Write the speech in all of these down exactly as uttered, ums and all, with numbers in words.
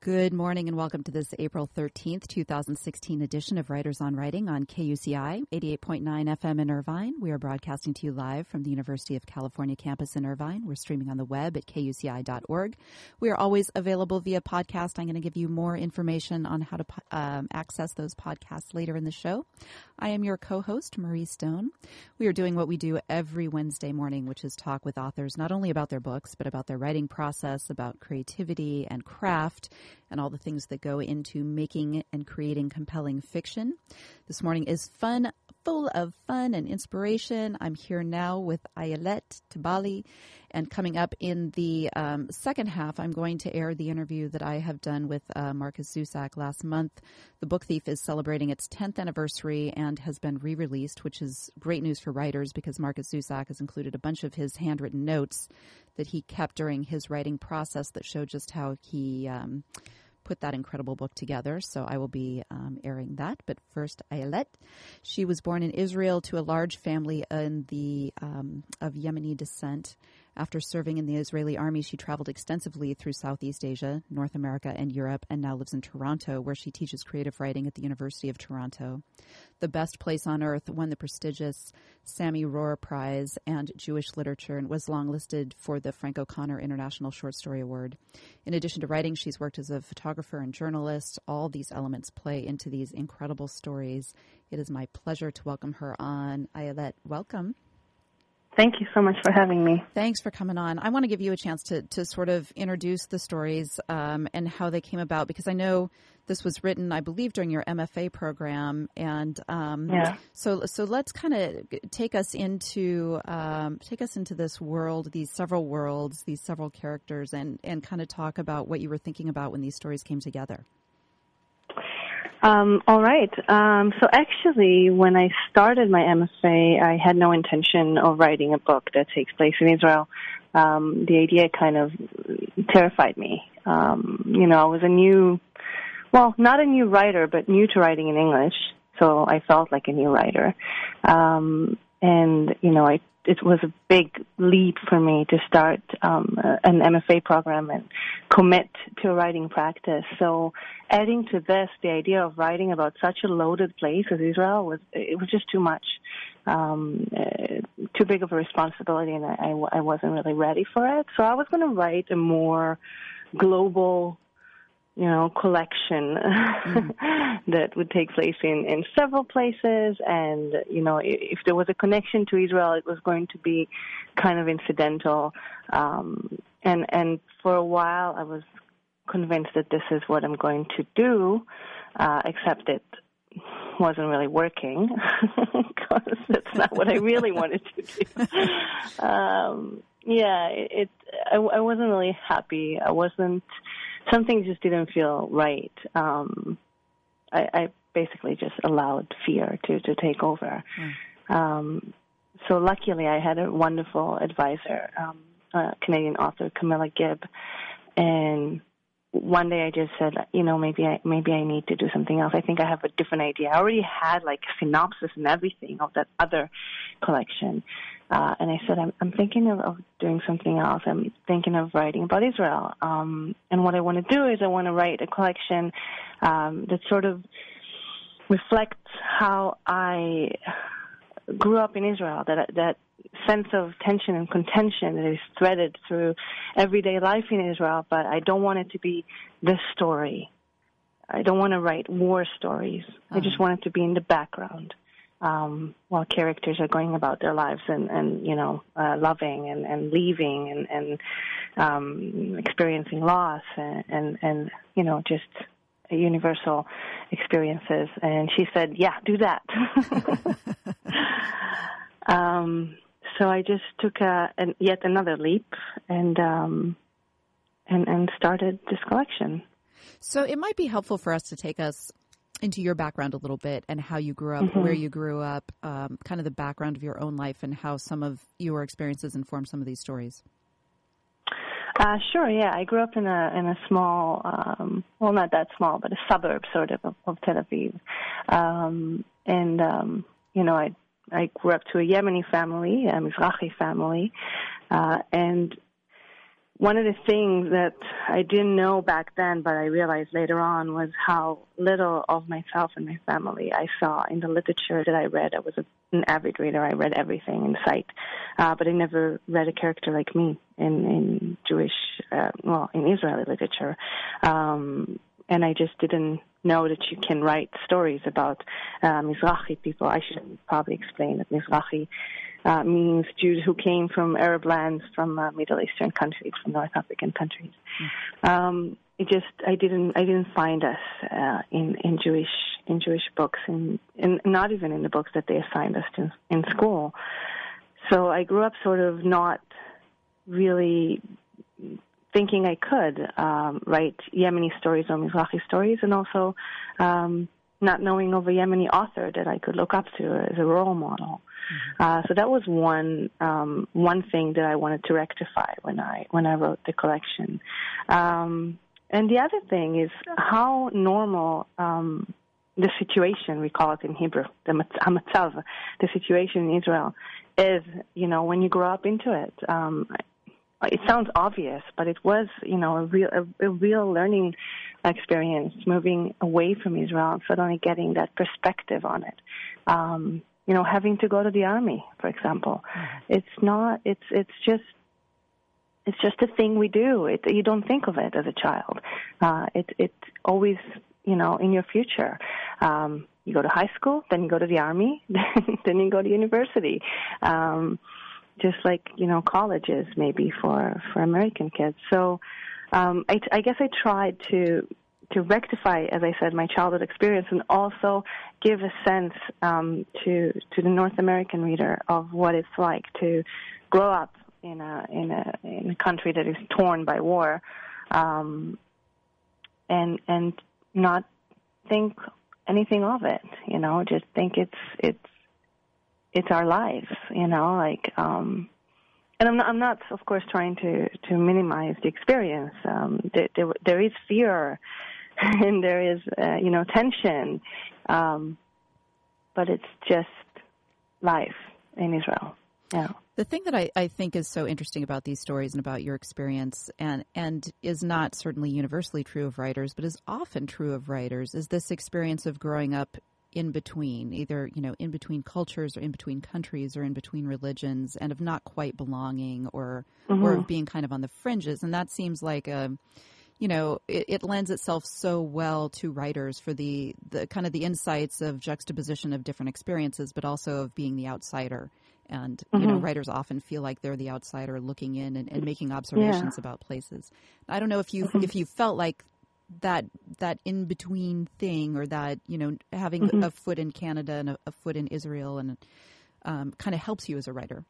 Good morning and welcome to this April thirteenth, twenty sixteen edition of Writers on Writing on K U C I, eighty-eight point nine F M in Irvine. We are broadcasting to you live from the University of California campus in Irvine. We're streaming on the web at K U C I dot org. We are always available via podcast. I'm going to give you more information on how to um, access those podcasts later in the show. I am your co-host, Marie Stone. We are doing what we do every Wednesday morning, which is talk with authors not only about their books, but about their writing process, about creativity and craft, and all the things that go into making and creating compelling fiction. This morning is fun, full of fun and inspiration. I'm here now with Ayelet Tebali, and coming up in the um, second half, I'm going to air the interview that I have done with uh, Marcus Zusak last month. The Book Thief is celebrating its tenth anniversary and has been re-released, which is great news for writers because Marcus Zusak has included a bunch of his handwritten notes that he kept during his writing process that showed just how he um, put that incredible book together. So I will be um, airing that. But first, Ayelet. She was born in Israel to a large family in the um, of Yemeni descent. After serving in the Israeli army, she traveled extensively through Southeast Asia, North America, and Europe, and now lives in Toronto, where she teaches creative writing at the University of Toronto. The Best Place on Earth won the prestigious Sammy Rohr Prize and Jewish Literature and was longlisted for the Frank O'Connor International Short Story Award. In addition to writing, she's worked as a photographer and journalist. All these elements play into these incredible stories. It is my pleasure to welcome her on. Ayelet, welcome. Thank you so much for having me. Thanks for coming on. I want to give you a chance to, to sort of introduce the stories um, and how they came about, because I know this was written, I believe, during your M F A program. And um, yeah. so so let's kind of take us into um, take us into this world, these several worlds, these several characters, and, and kind of talk about what you were thinking about when these stories came together. Um, all right. Um, so actually, when I started my M F A, I had no intention of writing a book that takes place in Israel. Um, the idea kind of terrified me. Um, you know, I was a new, well, not a new writer, but new to writing in English. So I felt like a new writer. Um, and, you know, I it was a big leap for me to start um, an M F A program and commit to a writing practice. So adding to this, the idea of writing about such a loaded place as Israel, was it was just too much, um, uh, too big of a responsibility, and I, I wasn't really ready for it. So I was going to write a more global, you know, collection mm. that would take place in, in several places. And, you know, if there was a connection to Israel, it was going to be kind of incidental. Um, and, and for a while, I was convinced that this is what I'm going to do, uh, except it wasn't really working because that's not what I really wanted to do. um, yeah, it, it I, I wasn't really happy. I wasn't... Something just didn't feel right. Um, I, I basically just allowed fear to, to take over. Mm. Um, so luckily, I had a wonderful advisor, um, a Canadian author, Camilla Gibb, and one day I just said, you know, maybe I maybe I need to do something else. I think I have a different idea. I already had like a synopsis and everything of that other collection. Uh, and I said, I'm, I'm thinking of, of doing something else. I'm thinking of writing about Israel. Um, and what I want to do is I want to write a collection um, that sort of reflects how I grew up in Israel, that that sense of tension and contention that is threaded through everyday life in Israel, but I don't want it to be this story. I don't want to write war stories. Uh-huh. I just want it to be in the background. Um, while characters are going about their lives and, and you know, uh, loving and, and leaving and, and um, experiencing loss and, and, and, you know, just universal experiences. And she said, yeah, do that. um, so I just took a, an, yet another leap and, um, and, and started this collection. So it might be helpful for us to take us into your background a little bit and how you grew up, mm-hmm. where you grew up, um, kind of the background of your own life and how some of your experiences inform some of these stories. Uh, sure, yeah. I grew up in a in a small, um, well, not that small, but a suburb sort of of, of Tel Aviv. Um, and, um, you know, I I grew up to a Yemeni family, a Mizrahi family, uh, and one of the things that I didn't know back then, but I realized later on, was how little of myself and my family I saw in the literature that I read. I was a, an avid reader. I read everything in sight, uh, but I never read a character like me in, in Jewish, uh, well, in Israeli literature. Um, and I just didn't know that you can write stories about uh, Mizrahi people. I should probably explain that Mizrahi Uh, means Jews who came from Arab lands, from uh, Middle Eastern countries, from North African countries. Mm. Um, it just I didn't I didn't find us uh, in in Jewish in Jewish books, and in, in, not even in the books that they assigned us to in school. So I grew up sort of not really thinking I could um, write Yemeni stories or Mizrahi stories, and also um, not knowing of a Yemeni author that I could look up to as a role model. Mm-hmm. Uh, so that was one um, one thing that I wanted to rectify when I when I wrote the collection. Um, and the other thing is how normal um, the situation, we call it in Hebrew, the hamatzav, the situation in Israel, is. You know, when you grow up into it. Um, it sounds obvious, but it was, you know, a real a, a real learning experience, moving away from Israel and suddenly getting that perspective on it. Um, You know, having to go to the army, for example, mm-hmm. it's not. It's it's just it's just a thing we do. It, you don't think of it as a child. Uh, it it's always, you know, in your future. Um, you go to high school, then you go to the army, then you go to university. Um, just like, you know, colleges maybe for for American kids. So um, I, I guess I tried to. to rectify, as I said, my childhood experience, and also give a sense um, to to the North American reader of what it's like to grow up in a in a in a country that is torn by war, um, and and not think anything of it. You know, just think it's it's it's our lives. You know, like. Um, And I'm not, I'm not, of course, trying to, to minimize the experience. Um, there, there, there is fear, and there is, uh, you know, tension, um, but it's just life in Israel. Yeah. The thing that I, I think is so interesting about these stories and about your experience, and and is not certainly universally true of writers, but is often true of writers, is this experience of growing up in between, either, you know, in between cultures or in between countries or in between religions, and of not quite belonging or mm-hmm. or of being kind of on the fringes. And that seems like a, you know, it, it lends itself so well to writers for the, the kind of the insights of juxtaposition of different experiences, but also of being the outsider. And, mm-hmm. you know, writers often feel like they're the outsider looking in and, and making observations yeah. about places. I don't know if you mm-hmm. if you felt like that that in between thing, or that, you know, having mm-hmm. a foot in Canada and a, a foot in Israel, and um, kind of helps you as a writer.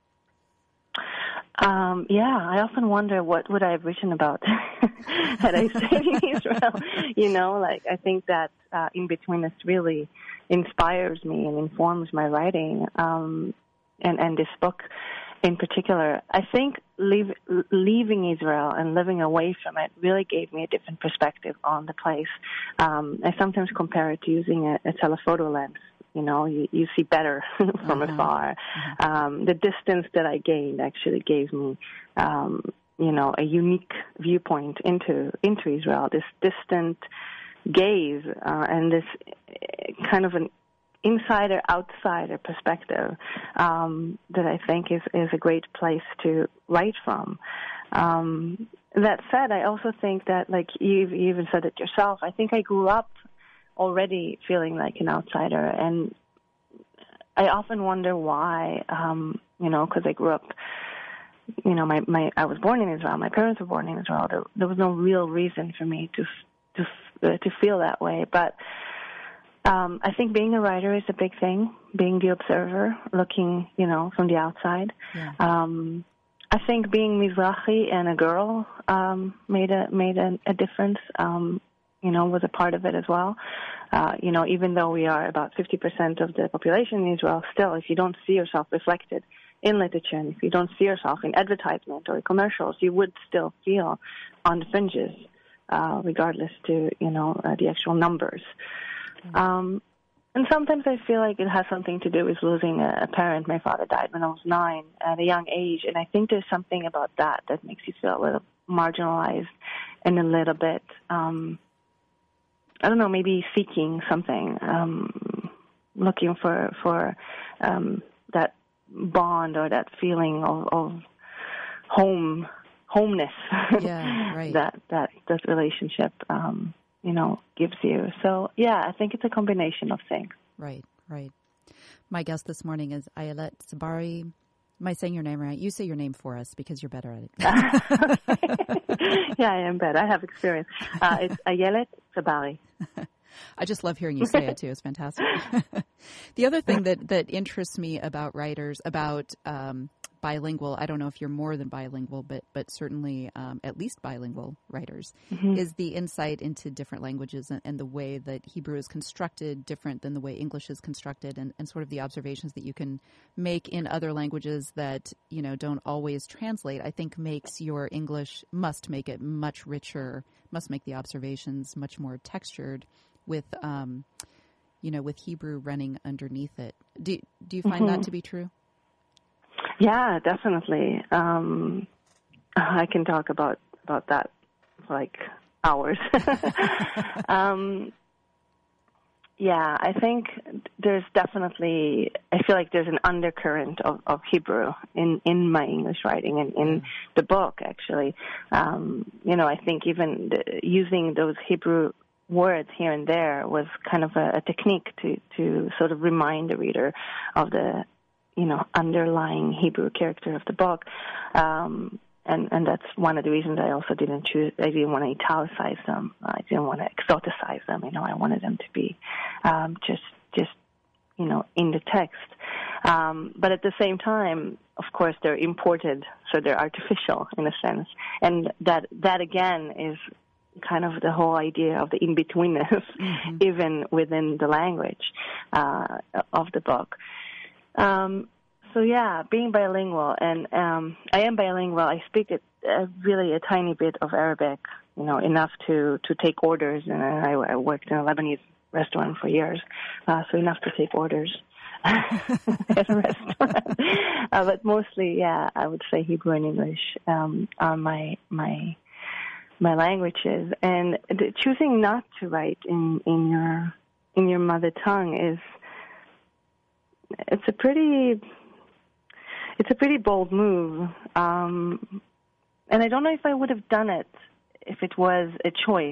Um, yeah, I often wonder what would I have written about had I stayed in Israel. You know, like I think that uh, in betweenness really inspires me and informs my writing, um, and and this book in particular. I think leave, leaving Israel and living away from it really gave me a different perspective on the place. Um, I sometimes compare it to using a, a telephoto lens. You know, you, you see better from uh-huh. afar. Uh-huh. Um, the distance that I gained actually gave me, um, you know, a unique viewpoint into into Israel. This distant gaze uh, and this kind of an insider-outsider perspective um, that I think is, is a great place to write from. Um, that said, I also think that, like you, you even said it yourself, I think I grew up already feeling like an outsider, and I often wonder why, um, you know, because I grew up, you know, my, my I was born in Israel, my parents were born in Israel, there, there was no real reason for me to, to, uh, to feel that way, but Um, I think being a writer is a big thing, being the observer, looking, you know, from the outside. Yeah. Um, I think being Mizrahi and a girl um, made a made a, a difference, um, you know, was a part of it as well. Uh, you know, even though we are about fifty percent of the population in Israel, still, if you don't see yourself reflected in literature, and if you don't see yourself in advertisement or commercials, you would still feel on the fringes, uh, regardless to, you know, uh, the actual numbers. Um, And sometimes I feel like it has something to do with losing a, a parent. My father died when I was nine at a young age, and I think there's something about that that makes you feel a little marginalized and a little bit, um, I don't know, maybe seeking something, um, looking for for um, that bond or that feeling of, of home, homeness. Yeah, right. that that that relationship. Um, you know, gives you. So, yeah, I think it's a combination of things. Right, right. My guest this morning is Ayelet Sabari. Am I saying your name right? You say your name for us because you're better at it. Yeah, I am better. I have experience. Uh, it's Ayelet Sabari. I just love hearing you say it, too. It's fantastic. The other thing that, that interests me about writers, about um, bilingual, I don't know if you're more than bilingual, but but certainly um, at least bilingual writers, mm-hmm. is the insight into different languages and, and the way that Hebrew is constructed different than the way English is constructed, and, and sort of the observations that you can make in other languages that, you know, don't always translate, I think makes your English, must make it much richer, must make the observations much more textured with, um, you know, with Hebrew running underneath it. Do, do you find mm-hmm. that to be true? Yeah, definitely. Um, I can talk about, about that for like hours. um, yeah, I think there's definitely, I feel like there's an undercurrent of, of Hebrew in, in my English writing and in the book, actually. Um, you know, I think even the, using those Hebrew words here and there was kind of a, a technique to, to sort of remind the reader of the, you know, underlying Hebrew character of the book. Um, and, and that's one of the reasons I also didn't choose, I didn't want to italicize them. I didn't want to exoticize them. You know, I wanted them to be um, just, just, you know, in the text. Um, but at the same time, of course, they're imported, so they're artificial in a sense. And that, that again is kind of the whole idea of the in-betweenness, mm-hmm. even within the language uh, of the book. Um, so yeah, being bilingual, and um, I am bilingual. I speak it, uh, really a tiny bit of Arabic, you know, enough to, to take orders. And I, I worked in a Lebanese restaurant for years, uh, so enough to take orders at a restaurant. uh, but mostly, yeah, I would say Hebrew and English um, are my my my languages. And the, choosing not to write in, in your in your mother tongue is. It's a pretty, it's a pretty bold move, um, and I don't know if I would have done it if it was a choice.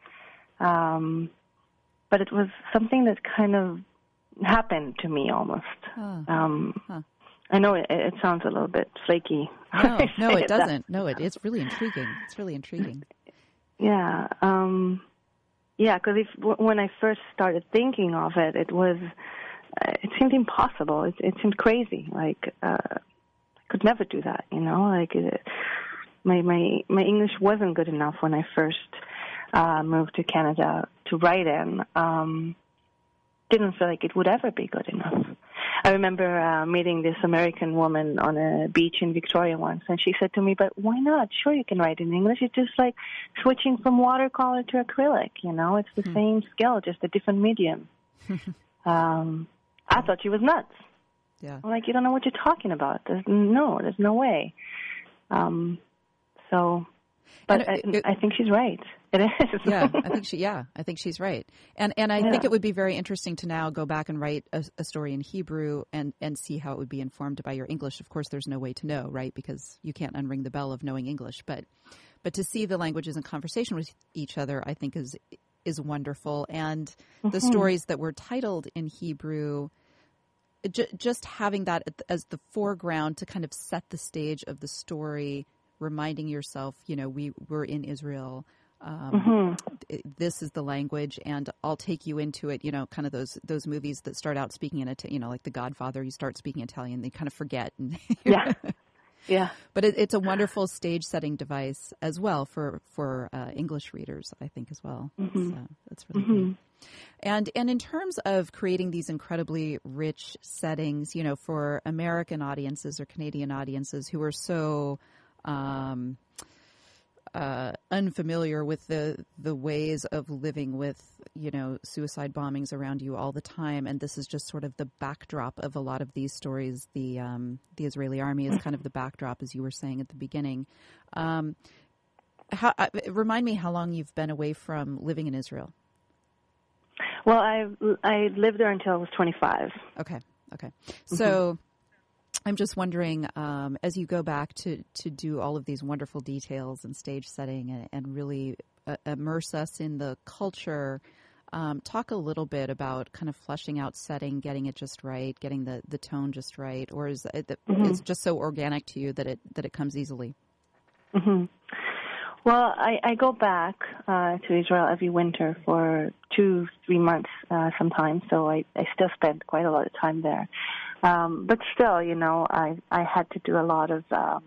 Um, but it was something that kind of happened to me almost. Huh. Um, huh. I know it, it sounds a little bit flaky. No, no, it doesn't. That. No, it, it's really intriguing. It's really intriguing. Yeah, um, yeah. Because if when I first started thinking of it, it was. It seemed impossible. It, it seemed crazy. Like uh, I could never do that. You know, like it, my my my English wasn't good enough when I first uh, moved to Canada to write in. Um, didn't feel like it would ever be good enough. I remember uh, meeting this American woman on a beach in Victoria once, and she said to me, "But why not? Sure, you can write in English. It's just like switching from watercolor to acrylic. You know, it's the mm. same skill, just a different medium." um, I thought she was nuts. Yeah. I'm like, you don't know what you're talking about. There's no, there's no way. Um, so, but it, it, I, I think she's right. It is. Yeah, I think she. Yeah, I think she's right. And and I yeah. think it would be very interesting to now go back and write a, a story in Hebrew and and see how it would be informed by your English. Of course, there's no way to know, right? Because you can't unring the bell of knowing English. But but to see the languages in conversation with each other, I think is. is wonderful. And mm-hmm. the stories that were titled in Hebrew, j- just having that as the foreground to kind of set the stage of the story, reminding yourself, you know, we were in Israel. Um, mm-hmm. This is the language, and I'll take you into it, you know, kind of those those movies that start out speaking in, Ita- you know, like The Godfather, you start speaking Italian, they kind of forget. And yeah. Yeah, but it, it's a wonderful stage-setting device as well for for uh, English readers, I think, as well. Mm-hmm. So that's really mm-hmm. great. And and in terms of creating these incredibly rich settings, you know, for American audiences or Canadian audiences who are so, um, uh, unfamiliar with the the ways of living with, you know, suicide bombings around you all the time, and this is just sort of the backdrop of a lot of these stories. The um, the Israeli army is kind of the backdrop, as you were saying at the beginning. Um, how, uh, remind me how long you've been away from living in Israel. Well, I I lived there until I was twenty-five. Okay, okay. So mm-hmm. I'm just wondering, um, as you go back to, to do all of these wonderful details and stage setting and, and really uh, immerse us in the culture, um, talk a little bit about kind of fleshing out setting, getting it just right, getting the, the tone just right, or is it mm-hmm. is it just so organic to you that it that it comes easily? Mm-hmm. Well, I, I go back uh, to Israel every winter for two, three months uh, sometimes, so I, I still spend quite a lot of time there. Um, but still, you know, I I had to do a lot of um,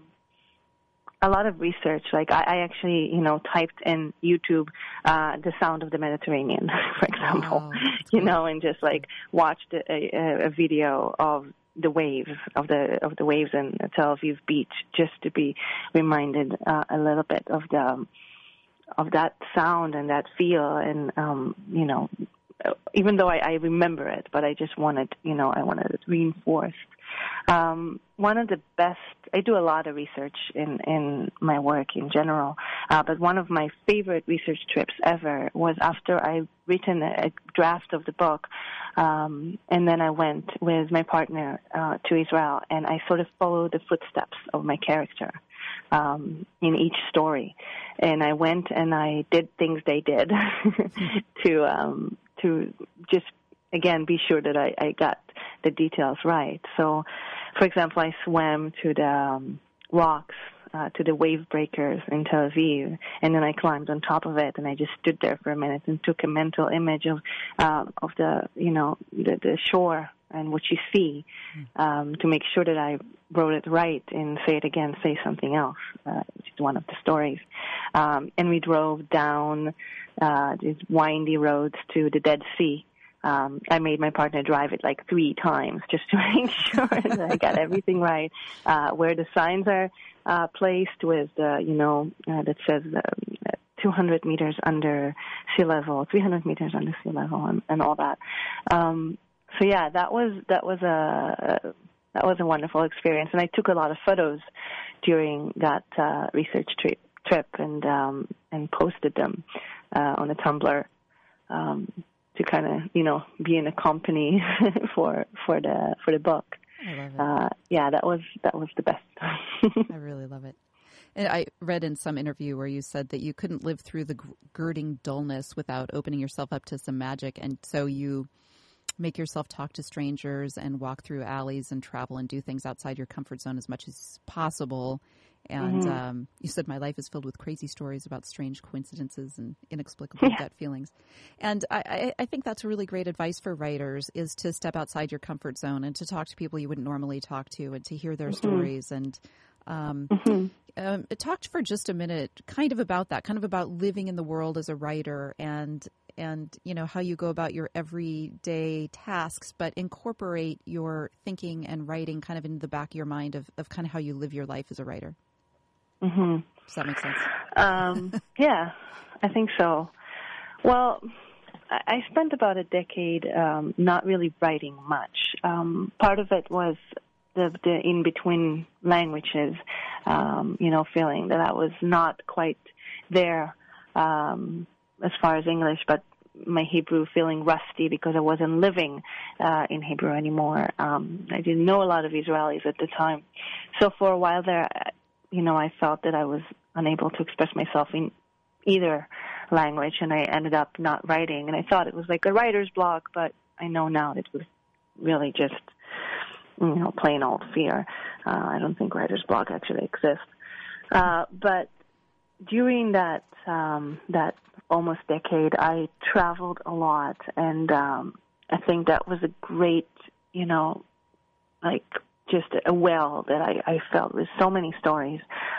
a lot of research. Like I, I actually, you know, typed in YouTube uh, "The Sound of the Mediterranean," for example, wow, you know, and just like watched a, a, a video of the waves of the of the waves in Tel Aviv beach, just to be reminded uh, a little bit of the um, of that sound and that feel, and um, you know, even though I, I remember it, but I just wanted, you know, I wanted it reinforced. Um, one of the best, I do a lot of research in, in my work in general, uh, but one of my favorite research trips ever was after I'd written a, a draft of the book, um, and then I went with my partner uh, to Israel, and I sort of followed the footsteps of my character um, in each story. And I went and I did things they did to um, to just, again, be sure that I, I got the details right. So, for example, I swam to the um, rocks, uh, to the wave breakers in Tel Aviv, and then I climbed on top of it, and I just stood there for a minute and took a mental image of um, of the, you know, the, the shore and what you see, um, to make sure that I wrote it right and say it again, say something else, uh, which is one of the stories. Um, and we drove down uh, these windy roads to the Dead Sea. Um, I made my partner drive it like three times just to make sure that I got everything right. Uh, where the signs are uh, placed with, uh, you know, uh, that says uh, two hundred meters under sea level, three hundred meters under sea level, and, and all that. Um, so yeah, that was that was a that was a wonderful experience, and I took a lot of photos during that uh, research trip, trip, and um, and posted them uh, on a Tumblr. Um, to kind of, you know, be in a company for for the for the book. I love it. Uh, yeah, that was that was the best. I really love it. And I read in some interview where you said that you couldn't live through the girding dullness without opening yourself up to some magic, and so you make yourself talk to strangers and walk through alleys and travel and do things outside your comfort zone as much as possible. And mm-hmm. um, you said, my life is filled with crazy stories about strange coincidences and inexplicable yeah. gut feelings. And I, I, I think that's really great advice for writers, is to step outside your comfort zone and to talk to people you wouldn't normally talk to and to hear their mm-hmm. stories. And um, mm-hmm. um, talked for just a minute kind of about that, kind of about living in the world as a writer and and, you know, how you go about your everyday tasks, but incorporate your thinking and writing kind of in the back of your mind of, of kind of how you live your life as a writer. Mm-hmm. Does that make sense? Um, yeah, I think so. Well, I spent about a decade um, not really writing much. Um, part of it was the, the in-between languages, um, you know, feeling that I was not quite there um, as far as English, but my Hebrew feeling rusty because I wasn't living uh, in Hebrew anymore. Um, I didn't know a lot of Israelis at the time. So for a while there, you know, I felt that I was unable to express myself in either language, and I ended up not writing. And I thought it was like a writer's block, but I know now it was really just, you know, plain old fear. Uh, I don't think writer's block actually exists. Uh, but during that um, that almost decade, I traveled a lot, and um, I think that was a great, you know, like just a well that I, I felt with so many stories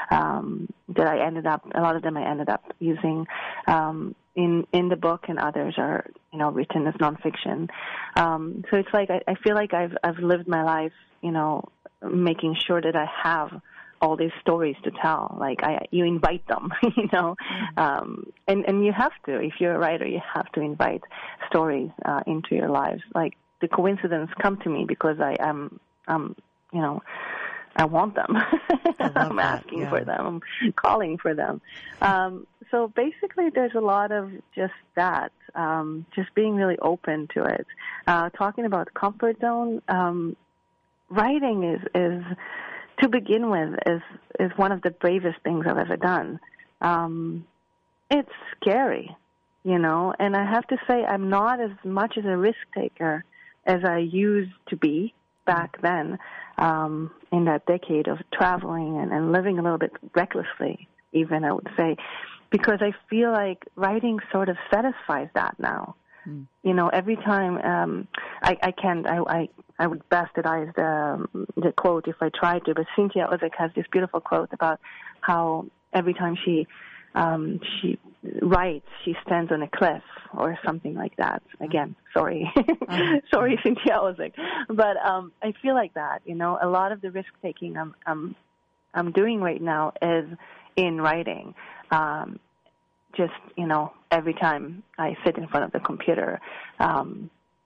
um, that I ended up, a lot of them I ended up using um, in in the book, and others are, you know, written as nonfiction. Um, so it's like I, I feel like I've I've lived my life, you know, making sure that I have all these stories to tell. Like I, you invite them, you know, mm-hmm. um, and and you have to. If you're a writer, you have to invite stories uh, into your lives. Like the coincidence come to me because I am, um, you know, I want them. I'm that, asking yeah. for them. I'm calling for them. Um, so basically, there's a lot of just that, um, just being really open to it. Uh, talking about comfort zone, um, writing is is. to begin with, is is one of the bravest things I've ever done. Um, it's scary, you know, and I have to say I'm not as much as a risk taker as I used to be back then, um, in that decade of traveling and, and living a little bit recklessly, even, I would say, because I feel like writing sort of satisfies that now. Mm. You know, every time um, I, I can't, I, I, I would bastardize the, the quote if I tried to, but Cynthia Ozick has this beautiful quote about how every time she um, she writes, she stands on a cliff or something like that. Again, sorry, uh-huh. sorry, Cynthia Ozick, but um, I feel like that. You know, a lot of the risk taking I'm I'm I'm doing right now is in writing. Um, just, you know, every time I sit in front of the computer, um,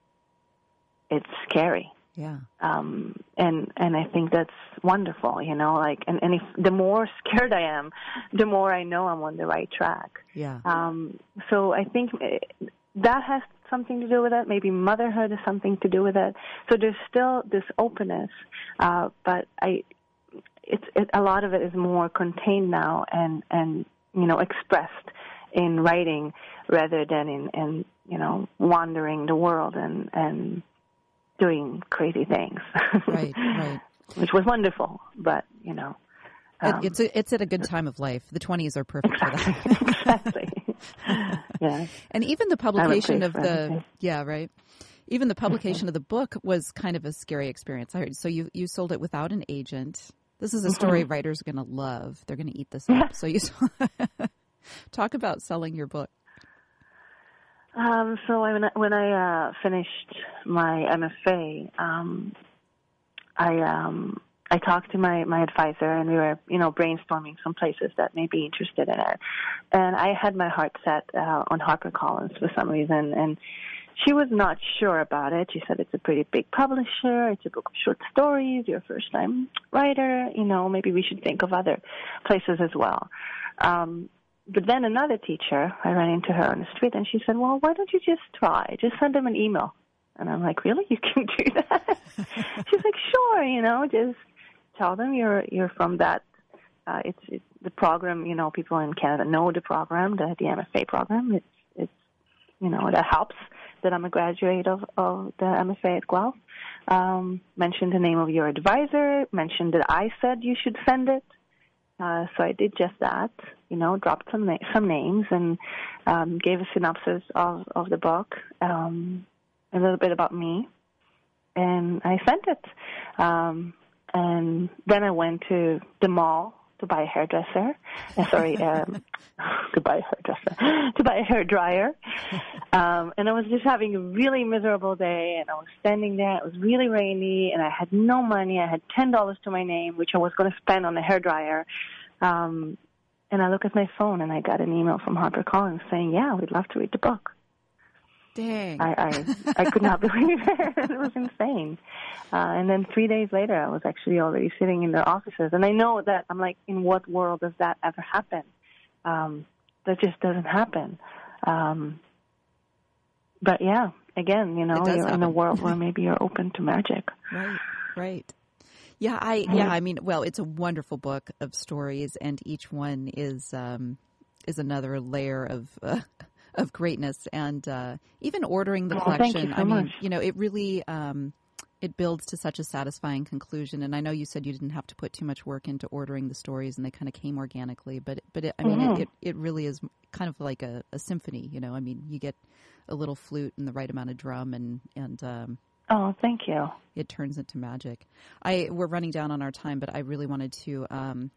it's scary. Yeah. Um, and, and I think that's wonderful, you know, like, and, and if the more scared I am, the more I know I'm on the right track. Yeah. Um, so I think that has something to do with it. Maybe motherhood has something to do with it. So there's still this openness, uh, but I, it's, it, a lot of it is more contained now and, and, you know, expressed in writing rather than in, in, you know, wandering the world and, and doing crazy things. Right, right. Which was wonderful, but, you know. Um, it, it's a, it's at a good time of life. The twenties are perfect exactly, for that. Exactly. Yeah. And even the publication of the, everything. yeah, right. Even the publication of the book was kind of a scary experience. I heard. So you, you sold it without an agent. This is a story mm-hmm. writers are going to love. They're going to eat this up. Yeah. So you talk about selling your book. Um, so when I, when I uh, finished my M F A, um, I um, I talked to my, my advisor, and we were, you know, brainstorming some places that may be interested in it. And I had my heart set uh, on HarperCollins for some reason, and she was not sure about it. She said it's a pretty big publisher. It's a book of short stories. You're a first-time writer. You know, maybe we should think of other places as well. Um, But then another teacher, I ran into her on the street, and she said, well, why don't you just try? Just send them an email. And I'm like, really? You can do that? She's like, sure, you know, just tell them you're you're from that. Uh, it's, it's the program, you know, people in Canada know the program, the, the M F A program. It's, it's you know, that helps that I'm a graduate of, of the M F A at Guelph. Um, mention the name of your advisor, mention that I said you should send it. Uh, so I did just that, you know, dropped some na- some names and um, gave a synopsis of, of the book, um, a little bit about me, and I sent it. Um, and then I went to the mall to buy a hairdresser. Uh, sorry, um, to buy a hairdresser, to buy a hairdryer. Um, and I was just having a really miserable day, and I was standing there. It was really rainy, and I had no money. I had ten dollars to my name, which I was going to spend on a hairdryer. Um, and I look at my phone, and I got an email from HarperCollins saying, yeah, we'd love to read the book. Dang. I, I, I could not believe it. It was insane. Uh, and then three days later, I was actually already sitting in their offices. And I know that, I'm like, in what world does that ever happen? Um, that just doesn't happen. Um, but, yeah, again, you know, you're happen. in a world where maybe you're open to magic. Right, right. Yeah, I yeah, I mean, well, it's a wonderful book of stories, and each one is um, is another layer of uh, of greatness. And uh, even ordering the oh, collection, thank you so I mean, much. you know, it really um, it builds to such a satisfying conclusion. And I know you said you didn't have to put too much work into ordering the stories, and they kind of came organically. But but it, I mean, mm-hmm. it, it it really is kind of like a, a symphony. You know, I mean, you get a little flute and the right amount of drum, and and um, oh, thank you. It turns into magic. I we're running down on our time, but I really wanted to um,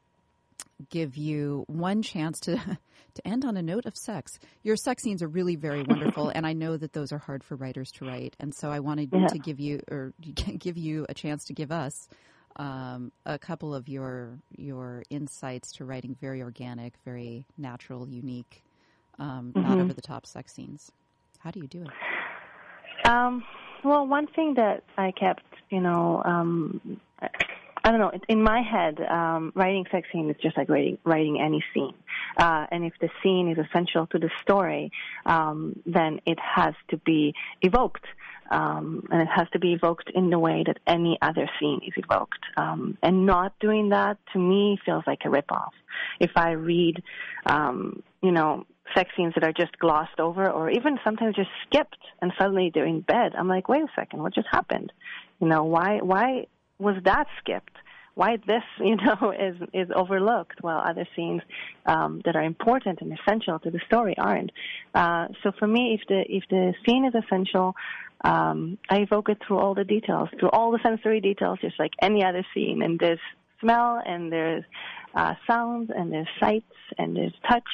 give you one chance to to end on a note of sex. Your sex scenes are really very wonderful, and I know that those are hard for writers to write. And so I wanted yeah. to give you or give you a chance to give us um, a couple of your your insights to writing very organic, very natural, unique, um, mm-hmm. not over the top sex scenes. How do you do it? Um, well, one thing that I kept, you know, um, I don't know, in my head, um, writing sex scene is just like writing, writing any scene. Uh, and if the scene is essential to the story, um, then it has to be evoked. Um, and it has to be evoked in the way that any other scene is evoked. Um, and not doing that, to me, feels like a ripoff. If I read, um, you know, sex scenes that are just glossed over or even sometimes just skipped and suddenly they're in bed, I'm like, wait a second, what just happened? You know, why why was that skipped? Why this, you know, is is overlooked while other scenes um, that are important and essential to the story aren't? Uh, so for me, if the if the scene is essential, um, I evoke it through all the details, through all the sensory details, just like any other scene. And there's smell, and there's uh, sounds, and there's sights, and there's touch.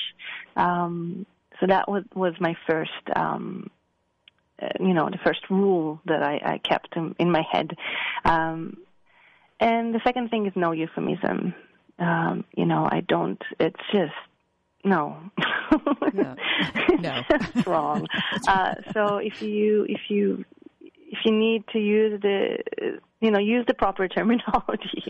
Um, so that was was my first. Um, uh, you know, the first rule that I, I kept in, in my head. Um, And the second thing is no euphemism. Um, you know, I don't, it's just, no. No. No. That's wrong. Uh, so if you, if you, if you need to use the, you know, use the proper terminology.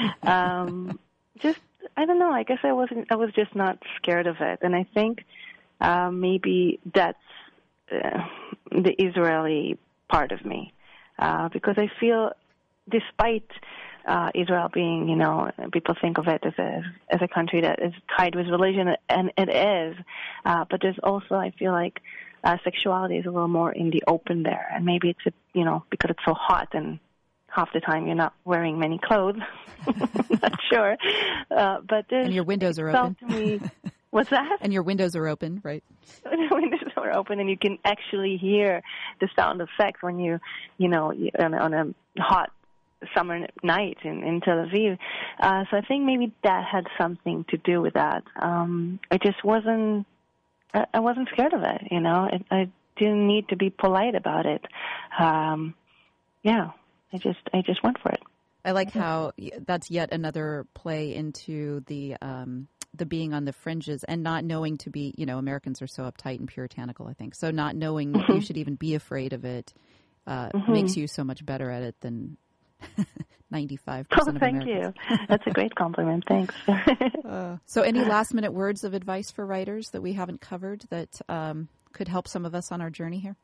um, just, I don't know, I guess I wasn't, I was just not scared of it. And I think, uh, maybe that's uh, the Israeli part of me. Uh, because I feel, despite Uh, Israel being, you know, people think of it as a as a country that is tied with religion, and it is. Uh, but there's also, I feel like, uh, sexuality is a little more in the open there, and maybe it's a, you know, because it's so hot and half the time you're not wearing many clothes. Not sure, uh, but there's, and your windows are open. To me, what's that? And your windows are open, right? The windows are open, and you can actually hear the sound of sex when you, you know, on, on a hot summer night in, in Tel Aviv. Uh, so I think maybe that had something to do with that. Um, I just wasn't, I, I wasn't scared of it, you know. It, I didn't need to be polite about it. Um, yeah, I just, I just went for it. I like how that's yet another play into the, um, the being on the fringes and not knowing to be, you know, Americans are so uptight and puritanical, I think. So not knowing mm-hmm. you should even be afraid of it uh, mm-hmm. makes you so much better at it than ninety-five percent oh, of thank Americans. you. That's a great compliment. Thanks. uh, so any last-minute words of advice for writers that we haven't covered that um, could help some of us on our journey here?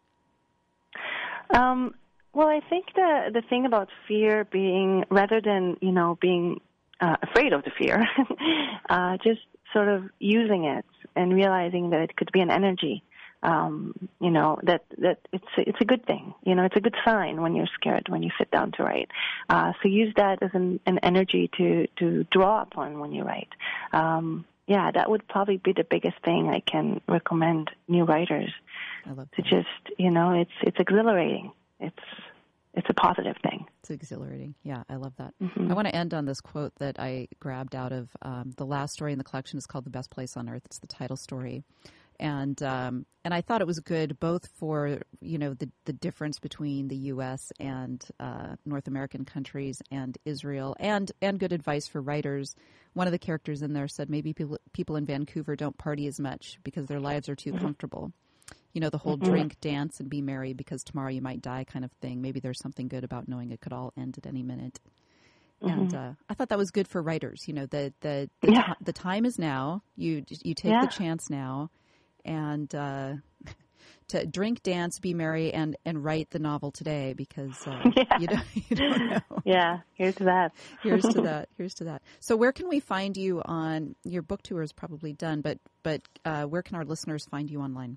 Um, well, I think the the thing about fear being, rather than, you know, being uh, afraid of the fear, uh, just sort of using it and realizing that it could be an energy. Um, you know, that, that it's, a, it's a good thing. You know, it's a good sign when you're scared, when you sit down to write. Uh, so use that as an, an energy to, to draw upon when you write. Um, yeah, that would probably be the biggest thing I can recommend new writers. I love to that. just, you know, it's, it's exhilarating. It's, it's a positive thing. It's exhilarating. Yeah, I love that. Mm-hmm. I want to end on this quote that I grabbed out of um, the last story in the collection. Is called "The Best Place on Earth." It's the title story. And um, and I thought it was good both for, you know, the, the difference between the U S and uh, North American countries and Israel, and, and good advice for writers. One of the characters in there said maybe people, people in Vancouver don't party as much because their lives are too mm-hmm. comfortable. You know, the whole mm-hmm. drink, dance, and be merry because tomorrow you might die kind of thing. Maybe there's something good about knowing it could all end at any minute. Mm-hmm. And uh, I thought that was good for writers. You know, the the the, yeah. t- the time is now. You you take yeah. the chance now. And uh, to drink, dance, be merry, and, and write the novel today because uh, yeah. you, don't, you don't know. Yeah, here's to that. here's to that. Here's to that. So where can we find you on, your book tour is probably done, but but uh, where can our listeners find you online?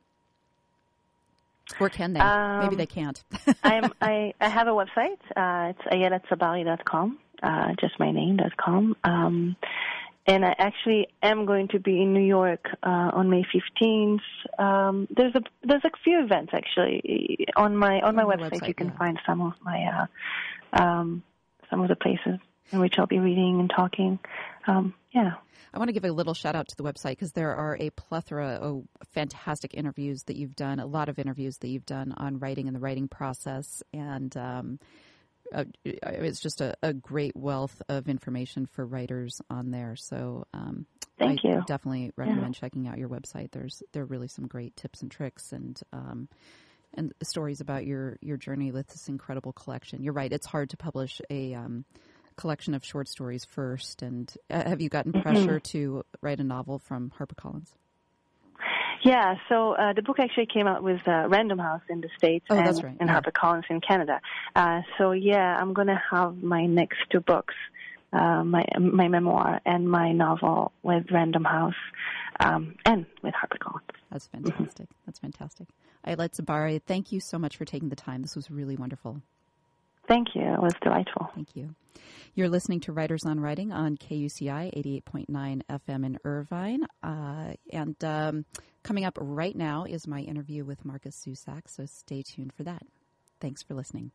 Or can they? Um, Maybe they can't. I'm, I, I have a website. Uh, it's ayelet sabari dot com, uh, just my name dot com. Um, And I actually am going to be in New York uh, on May fifteenth. Um, there's a there's a few events actually on my on my on website, website. You can yeah. find some of my uh, um, some of the places in which I'll be reading and talking. Um, yeah. I want to give a little shout out to the website because there are a plethora of fantastic interviews that you've done, a lot of interviews that you've done on writing and the writing process, and um, uh, it's just a, a great wealth of information for writers on there. So um, Thank I you. definitely recommend yeah. checking out your website. There's there are really some great tips and tricks and um, and stories about your, your journey with this incredible collection. You're right; it's hard to publish a um, collection of short stories first. And uh, have you gotten pressure mm-hmm. to write a novel from HarperCollins? Yeah, so uh, the book actually came out with uh, Random House in the States oh, and, that's right. and yeah. HarperCollins in Canada. Uh, so yeah, I'm going to have my next two books, uh, my my memoir and my novel with Random House um, and with HarperCollins. That's fantastic. Mm-hmm. That's fantastic. Ayelet Sabari, thank you so much for taking the time. This was really wonderful. Thank you. It was delightful. Thank you. You're listening to Writers on Writing on K U C I eighty-eight point nine F M in Irvine. Uh, and um, coming up right now is my interview with Marcus Zusak, so stay tuned for that. Thanks for listening.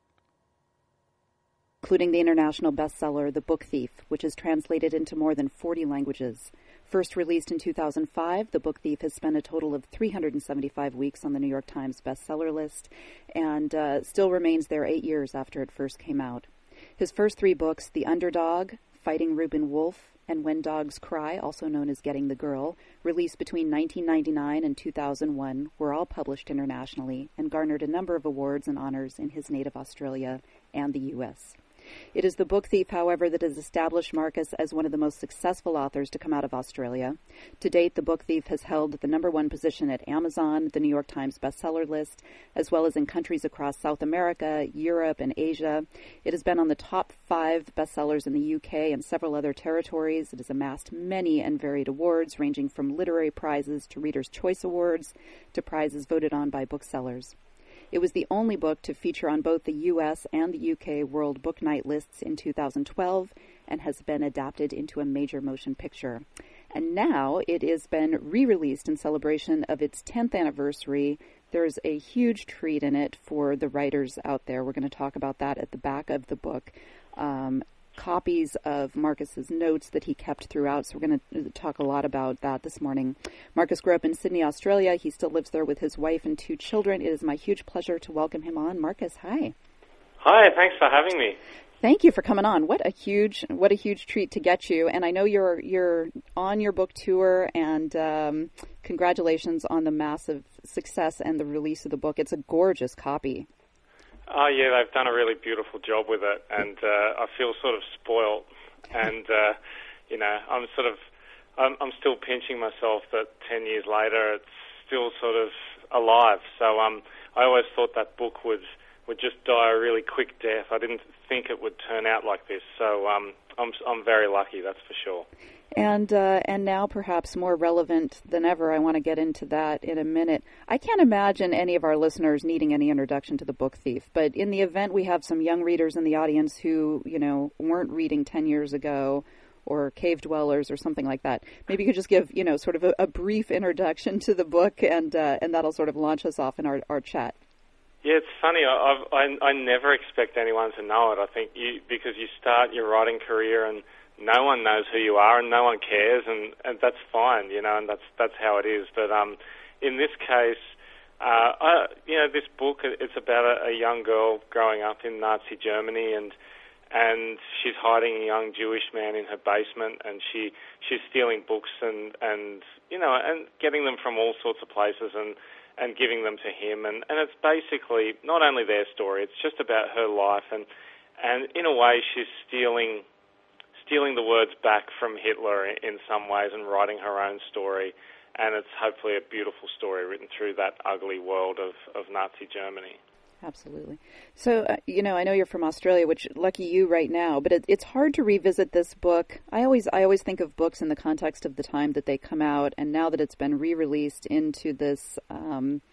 Including the international bestseller, The Book Thief, which is translated into more than forty languages. First released in two thousand five, The Book Thief has spent a total of three hundred seventy-five weeks on the New York Times bestseller list and uh, still remains there eight years after it first came out. His first three books, The Underdog, Fighting Reuben Wolf, and When Dogs Cry, also known as Getting the Girl, released between nineteen ninety-nine and two thousand one, were all published internationally and garnered a number of awards and honors in his native Australia and the U S It is The Book Thief, however, that has established Marcus as one of the most successful authors to come out of Australia. To date, The Book Thief has held the number one position at Amazon, the New York Times bestseller list, as well as in countries across South America, Europe, and Asia. It has been on the top five bestsellers in the U K and several other territories. It has amassed many and varied awards, ranging from literary prizes to Reader's Choice Awards to prizes voted on by booksellers. It was the only book to feature on both the U S and the U K World Book Night lists in two thousand twelve and has been adapted into a major motion picture. And now it has been re-released in celebration of its tenth anniversary. There's a huge treat in it for the writers out there. We're going to talk about that at the back of the book. Um, copies of Marcus's notes that he kept throughout. So we're going to talk a lot about that this morning. Marcus grew up in Sydney, Australia. He still lives there with his wife and two children. It is my huge pleasure to welcome him on. Marcus, hi. Hi, thanks for having me. Thank you for coming on. What a huge, what a huge treat to get you. And I know you're you're on your book tour, and um, congratulations on the massive success and the release of the book. It's a gorgeous copy. Oh, yeah, they've done a really beautiful job with it, and uh, I feel sort of spoiled. And, uh, you know, I'm sort of, I'm, I'm still pinching myself that ten years later it's still sort of alive. So um, I always thought that book would, would just die a really quick death. I didn't think it would turn out like this. So um, I'm, I'm very lucky, that's for sure. And uh, and now perhaps more relevant than ever, I want to get into that in a minute. I can't imagine any of our listeners needing any introduction to The Book Thief, but in the event we have some young readers in the audience who, you know, weren't reading ten years ago, or Cave Dwellers or something like that, maybe you could just give, you know, sort of a, a brief introduction to the book, and uh, and that'll sort of launch us off in our, our chat. Yeah, it's funny. I, I've, I I never expect anyone to know it. I think you because you start your writing career and no one knows who you are and no one cares, and, and that's fine, you know, and that's that's how it is. But um, in this case, uh, I, you know, this book, it's about a, a young girl growing up in Nazi Germany, and and she's hiding a young Jewish man in her basement, and she she's stealing books and, and you know, and getting them from all sorts of places and, and giving them to him. And, and it's basically not only their story, it's just about her life. And, and in a way, she's stealing... stealing the words back from Hitler in some ways and writing her own story, and it's hopefully a beautiful story written through that ugly world of, of Nazi Germany. Absolutely. So, uh, you know, I know you're from Australia, which lucky you right now, but it, it's hard to revisit this book. I always I always think of books in the context of the time that they come out, and now that it's been re-released into this um,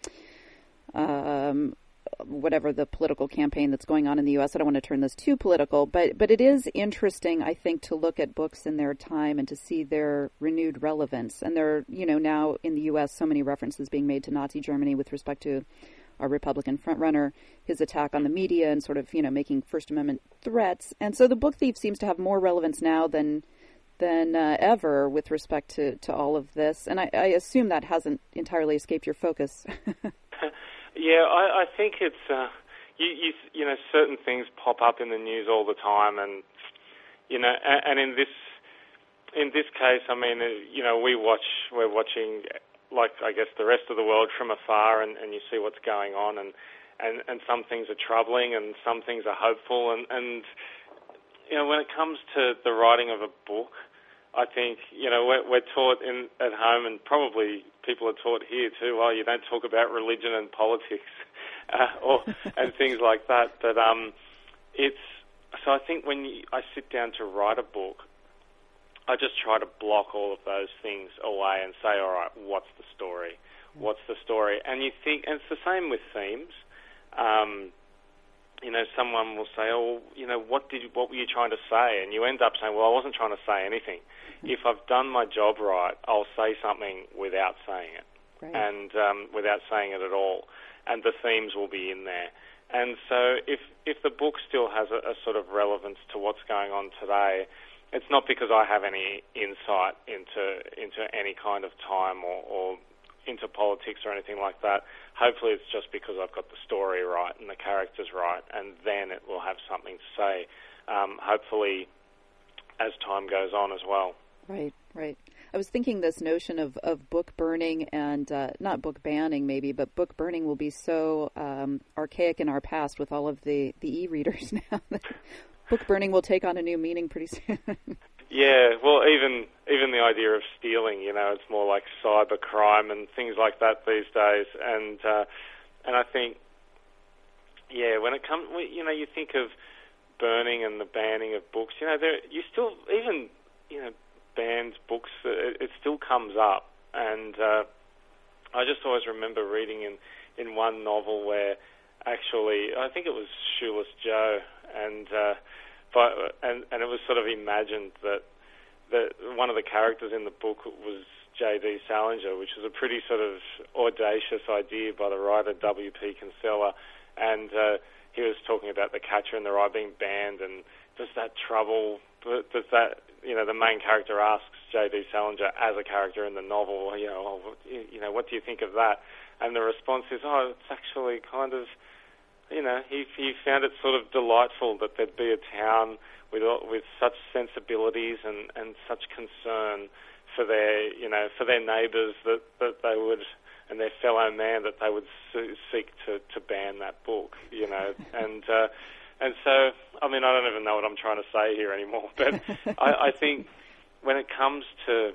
um whatever the political campaign that's going on in the U S. I don't want to turn this too political, but but it is interesting, I think, to look at books in their time and to see their renewed relevance. And there are, you know, now in the U S so many references being made to Nazi Germany with respect to our Republican frontrunner, his attack on the media and sort of, you know, making First Amendment threats. And so The Book Thief seems to have more relevance now than than uh, ever with respect to, to all of this. And I, I assume that hasn't entirely escaped your focus. Yeah, I, I think it's, uh, you, you you know certain things pop up in the news all the time, and you know, and, and in this in this case, I mean, you know, we watch we're watching like I guess the rest of the world from afar, and, and you see what's going on, and, and, and some things are troubling, and some things are hopeful, and, and you know, when it comes to the writing of a book, I think, you know, we're, we're taught in at home, and probably people are taught here too, well, you don't talk about religion and politics uh, or and things like that. But um, it's so I think when you, I sit down to write a book, I just try to block all of those things away and say, all right, what's the story? What's the story? And you think, and it's the same with themes. Um, you know, someone will say, oh, you know, what did you, what were you trying to say? And you end up saying, well, I wasn't trying to say anything. If I've done my job right, I'll say something without saying it, right. and um, without saying it at all, and the themes will be in there. And so if if the book still has a, a sort of relevance to what's going on today, it's not because I have any insight into into any kind of time or, or into politics or anything like that. Hopefully it's just because I've got the story right and the characters right, and then it will have something to say, um, hopefully as time goes on as well. Right, right. I was thinking this notion of, of book burning and, uh, not book banning maybe, but book burning will be so um, archaic in our past with all of the, the e-readers now. Book burning will take on a new meaning pretty soon. Yeah, well, even even the idea of stealing, you know, it's more like cyber crime and things like that these days. And uh, and I think, yeah, when it comes, you know, you think of burning and the banning of books, you know, there you still, even, you know, banned books, it, it still comes up. And uh, I just always remember reading in, in one novel where actually, I think it was Shoeless Joe, and uh, but and and it was sort of imagined that that one of the characters in the book was J D Salinger, which was a pretty sort of audacious idea by the writer W P Kinsella, and uh, he was talking about The Catcher in the Rye being banned, and does that trouble? Does that, you know, the main character asks J D Salinger as a character in the novel, you know, oh, you know, what do you think of that? And the response is, oh, it's actually kind of, you know, he he found it sort of delightful that there'd be a town with with such sensibilities and, and such concern for their, you know, for their neighbours that, that they would, and their fellow man, that they would seek to, to ban that book, you know, and uh, and so, I mean, I don't even know what I'm trying to say here anymore, but I, I think when it comes to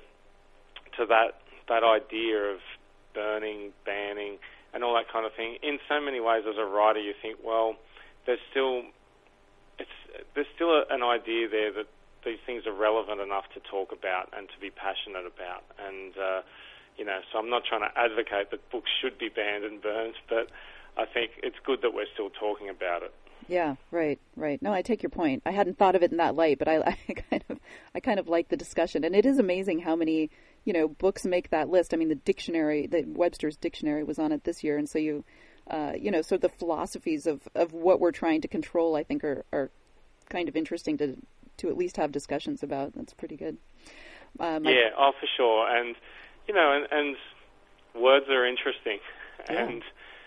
to that that idea of burning, banning, and all that kind of thing, in so many ways as a writer you think, well, there's still it's there's still a, an idea there that these things are relevant enough to talk about and to be passionate about. And, uh, you know, so I'm not trying to advocate that books should be banned and burned, but I think it's good that we're still talking about it. Yeah, right, right. No, I take your point. I hadn't thought of it in that light, but I, I kind of I kind of like the discussion. And it is amazing how many, you know, books make that list. I mean, the dictionary, the Webster's dictionary was on it this year. And so you, uh, you know, so the philosophies of, of what we're trying to control, I think, are, are kind of interesting to to at least have discussions about. That's pretty good. Um, yeah, oh, for sure. And, you know, and, and words are interesting. Yeah. And,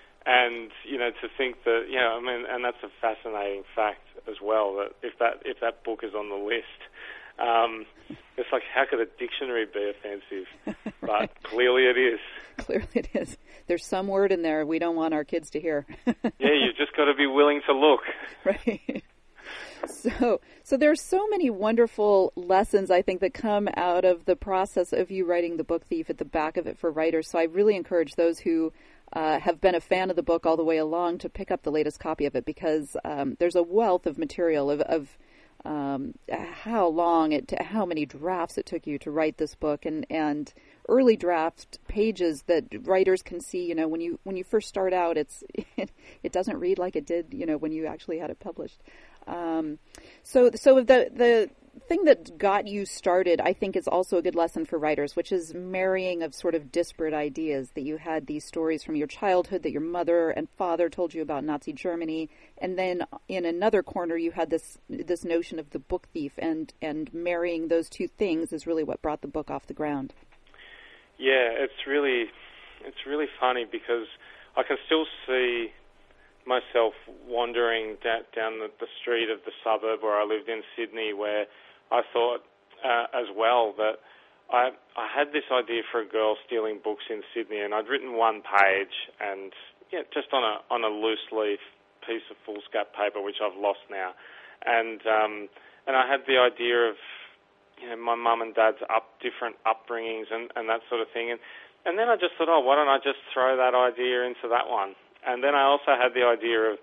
and, you know, to think that, you know, I mean, and that's a fascinating fact as well, that if that if that book is on the list, um, it's like, how could a dictionary be offensive? Right. But clearly it is. Clearly it is. There's some word in there we don't want our kids to hear. Yeah, you've just got to be willing to look. Right. So, so there's so many wonderful lessons, I think, that come out of the process of you writing The Book Thief at the back of it for writers. So I really encourage those who uh, have been a fan of the book all the way along to pick up the latest copy of it, because um, there's a wealth of material of, of um, how long it, how many drafts it took you to write this book, and, and early draft pages that writers can see. You know, when you when you first start out, it's it, it doesn't read like it did, you know, when you actually had it published. Um, so, so the the thing that got you started, I think, is also a good lesson for writers, which is marrying of sort of disparate ideas. That you had these stories from your childhood that your mother and father told you about Nazi Germany, and then in another corner you had this this notion of the book thief, and and marrying those two things is really what brought the book off the ground. Yeah, it's really it's really funny because I can still see myself wandering da- down the, the street of the suburb where I lived in Sydney, where I thought uh, as well that I, I had this idea for a girl stealing books in Sydney, and I'd written one page and yeah, just on a on a loose leaf piece of foolscap paper, which I've lost now, and um, and I had the idea of you know my mum and dad's up different upbringings and, and that sort of thing, and and then I just thought, oh, why don't I just throw that idea into that one? And then I also had the idea of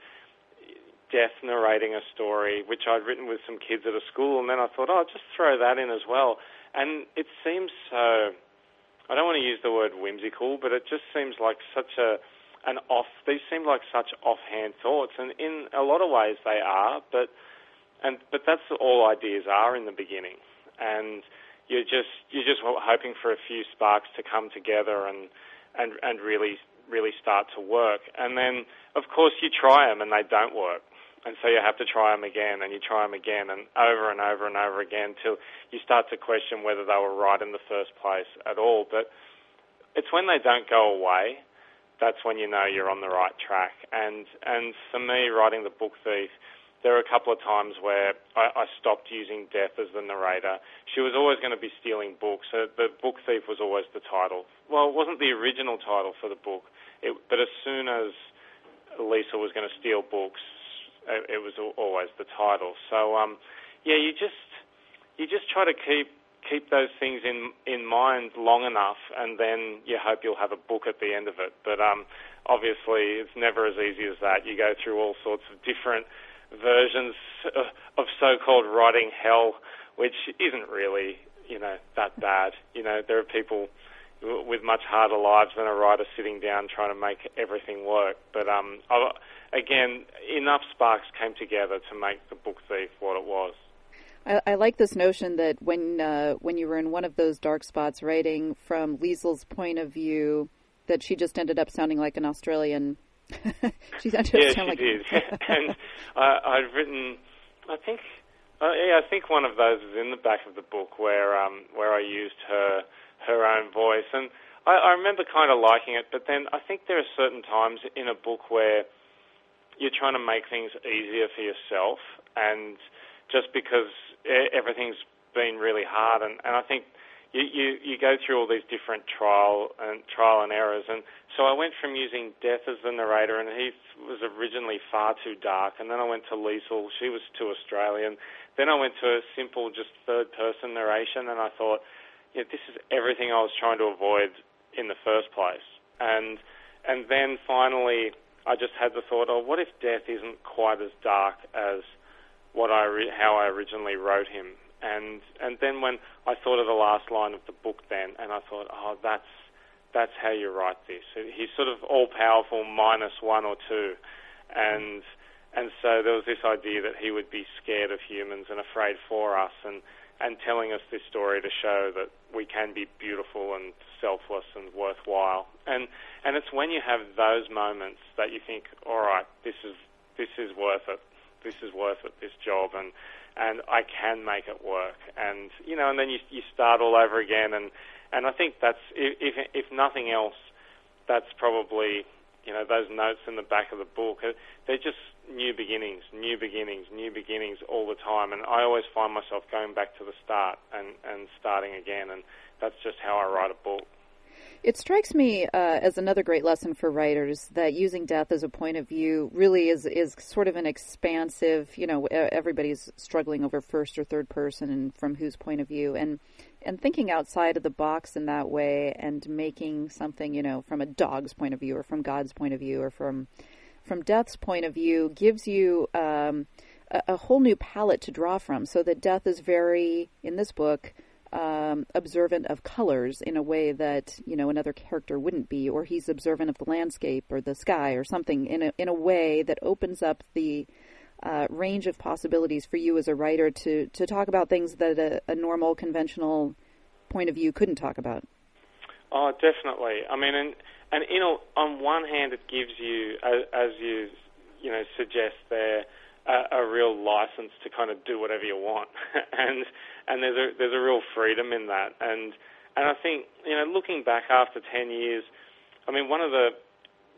Death narrating a story, which I'd written with some kids at a school, and then I thought, oh, I'll just throw that in as well. And it seems so, I don't want to use the word whimsical, but it just seems like such a, an off, these seem like such offhand thoughts, and in a lot of ways they are, but and but that's all ideas are in the beginning. And you're just, you're just hoping for a few sparks to come together and, and, and really, really start to work. And then, of course, you try them and they don't work. And so you have to try them again, and you try them again, and over and over and over again till you start to question whether they were right in the first place at all. But it's when they don't go away, that's when you know you're on the right track. And and for me, writing The Book Thief, there were a couple of times where I, I stopped using Death as the narrator. She was always going to be stealing books. So the Book Thief was always the title. Well, it wasn't the original title for the book, it, but as soon as Lisa was going to steal books, it was always the title. So, um, yeah, you just you just try to keep keep those things in in mind long enough, and then you hope you'll have a book at the end of it. But um, obviously, it's never as easy as that. You go through all sorts of different versions of so-called writing hell, which isn't really, you know, that bad. You know, there are people with much harder lives than a writer sitting down trying to make everything work. But um, I, again, enough sparks came together to make The Book Thief what it was. I, I like this notion that when uh, when you were in one of those dark spots, writing from Liesel's point of view, that she just ended up sounding like an Australian. she ended yeah, up sounding she like... did. and I, I'd written, I think, uh, yeah, I think one of those is in the back of the book where um, where I used her her own voice, and I, I remember kind of liking it. But then I think there are certain times in a book where you're trying to make things easier for yourself, and just because everything's been really hard, and, and I think you, you, you go through all these different trial and trial and errors, and so I went from using Death as the narrator, and he was originally far too dark, and then I went to Liesl, she was too Australian, then I went to a simple just third-person narration, and I thought, yeah, this is everything I was trying to avoid in the first place, and and then finally I just had the thought, oh, what if Death isn't quite as dark as what I re- how I originally wrote him? And and then when I thought of the last line of the book then, and I thought, oh, that's that's how you write this. He's sort of all-powerful minus one or two. And and so there was this idea that he would be scared of humans and afraid for us, and, and telling us this story to show that we can be beautiful and selfless and worthwhile. And and it's when you have those moments that you think, all right, this is this is worth it. This is worth it, this job, and and I can make it work. And, you know, and then you you start all over again. And, and I think that's, if if nothing else, that's probably, you know, those notes in the back of the book, they're just new beginnings, new beginnings, new beginnings all the time. And I always find myself going back to the start and, and starting again. And that's just how I write a book. It strikes me uh, as another great lesson for writers that using death as a point of view really is is sort of an expansive, you know, everybody's struggling over first or third person and from whose point of view. And and thinking outside of the box in that way and making something, you know, from a dog's point of view or from God's point of view or from from death's point of view gives you um, a, a whole new palette to draw from, so that death is very, in this book, Um, observant of colors in a way that, you know, another character wouldn't be, or he's observant of the landscape or the sky or something in a, in a way that opens up the uh, range of possibilities for you as a writer to, to talk about things that a, a normal, conventional point of view couldn't talk about. Oh, definitely. I mean, and, and you know, on one hand, it gives you, as, as you, you know, suggest there, a, a real license to kind of do whatever you want. and And there's a there's a real freedom in that, and and I think, you know, looking back after ten years, I mean, one of the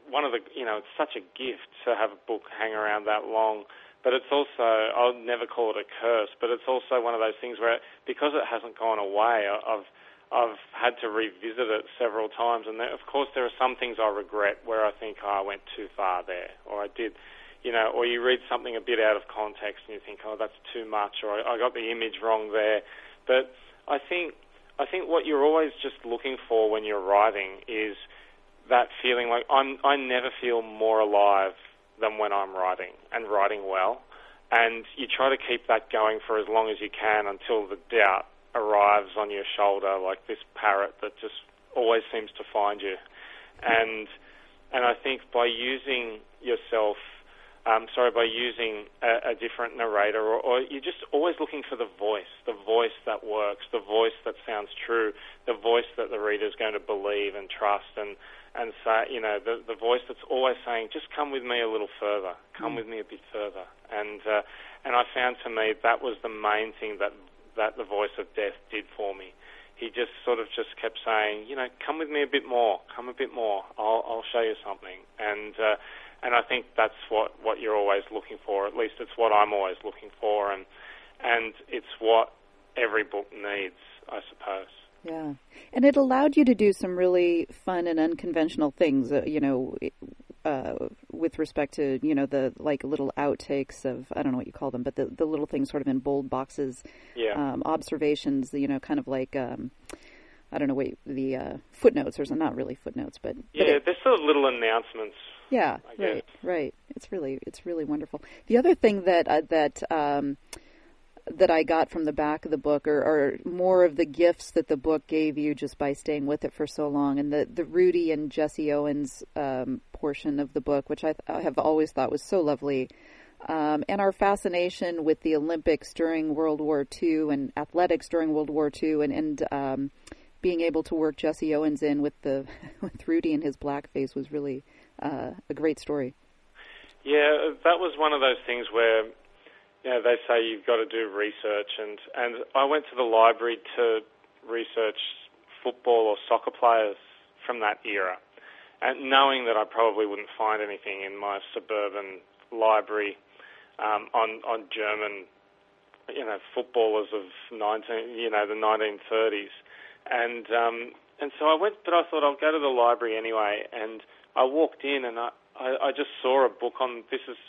one of the, you know, it's such a gift to have a book hang around that long. But it's also, I'll never call it a curse, but it's also one of those things where, because it hasn't gone away, I've I've had to revisit it several times. And there, of course, there are some things I regret where I think, oh, I went too far there, or I did, you know, or you read something a bit out of context and you think, oh, that's too much, or I, I got the image wrong there. But I think I think what you're always just looking for when you're writing is that feeling like I'm, I never feel more alive than when I'm writing, and writing well. And you try to keep that going for as long as you can until the doubt arrives on your shoulder, like this parrot that just always seems to find you. And and I think by using yourself, um, sorry, by using a, a different narrator, or, or you're just always looking for the voice, the voice that works, the voice that sounds true, the voice that the reader's going to believe and trust, and and say, you know, the the voice that's always saying, just come with me a little further, come mm. with me a bit further. And uh, and I found, to me, that was the main thing that that the voice of death did for me. He just sort of just kept saying, you know, come with me a bit more, come a bit more, I'll, I'll show you something. And uh, and I think that's what, what you're always looking for, at least it's what I'm always looking for, and and it's what every book needs, I suppose. Yeah, and it allowed you to do some really fun and unconventional things, uh, you know, uh, with respect to, you know, the like little outtakes of, I don't know what you call them, but the, the little things sort of in bold boxes, yeah. um, observations, you know, kind of like, um, I don't know, wait, the uh, footnotes, or some, not really footnotes, but... Yeah, but it, they're sort of little announcements. Yeah, right, right. It's really, it's really wonderful. The other thing that, uh, that, um, that I got from the back of the book, or, or more of the gifts that the book gave you just by staying with it for so long, and the, the Rudy and Jesse Owens um, portion of the book, which I, th- I have always thought was so lovely, um, and our fascination with the Olympics during World War Two and athletics during World War Two, and, and um, being able to work Jesse Owens in with the with Rudy and his blackface was really uh, a great story. Yeah, that was one of those things where, you know, they say you've got to do research, and, and I went to the library to research football or soccer players from that era, and knowing that I probably wouldn't find anything in my suburban library um, on on German, you know, footballers of nineteen, you know, the nineteen thirties, and um, and so I went, but I thought I'll go to the library anyway, and I walked in and I I, I just saw a book on this is.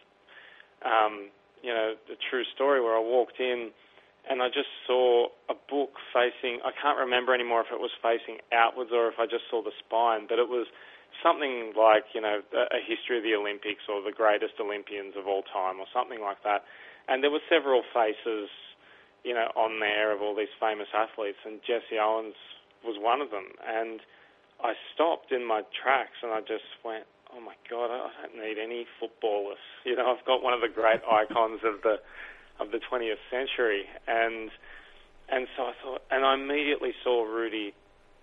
Um, you know, the true story, where I walked in and I just saw a book facing, I can't remember anymore if it was facing outwards or if I just saw the spine, but it was something like, you know, a history of the Olympics or the greatest Olympians of all time or something like that. And there were several faces, you know, on there of all these famous athletes, and Jesse Owens was one of them. And I stopped in my tracks and I just went, oh my God, I don't need any footballers. You know, I've got one of the great icons of the of the twentieth century, and and so I thought, and I immediately saw Rudy,